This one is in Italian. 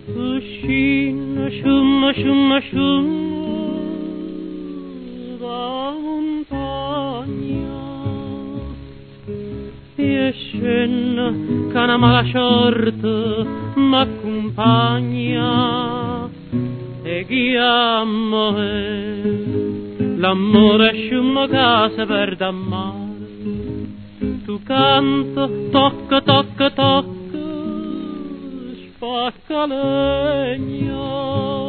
Uscina, sciumma, sciumma, sciumma da montagna e scena che una mala sorte m'accompagna e chiamo l'amore sciumma che si perde a mare. Tu canto, tocca, tocca, tocca, spacca legna.